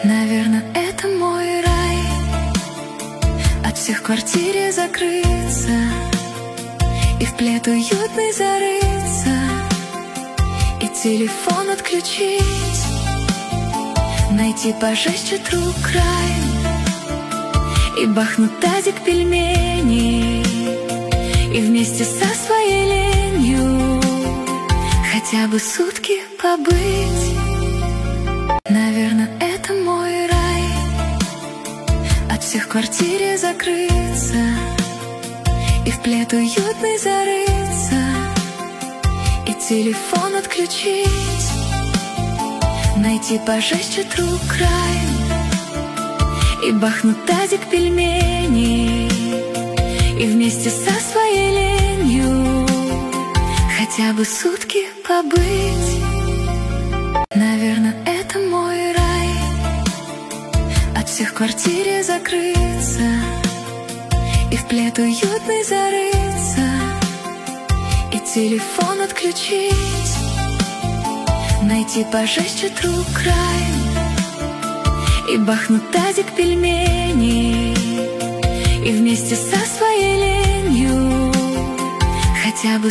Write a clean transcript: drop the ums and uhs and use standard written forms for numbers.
Наверное, это мой рай. От всех в квартире закрыться и в плед уютный зарыться, и телефон отключить, найти пожестче true crime и бахнуть тазик пельменей, и вместе со своей ленью хотя бы сутки побыть. Наверное, это мой рай. От всех в квартире закрыться и в плед уютный зарыться, и телефон отключить, найти пожестче true crime и бахнуть тазик пельменей, и вместе со своей ленью хотя бы сутки побыть. Наверное, это мой рай. От всех в квартире закрыться и в плед уютный зарыться, и телефон отключить, найти пожестче true crime и бахнуть тазик пельменей, и вместе со своей ленью хотя бы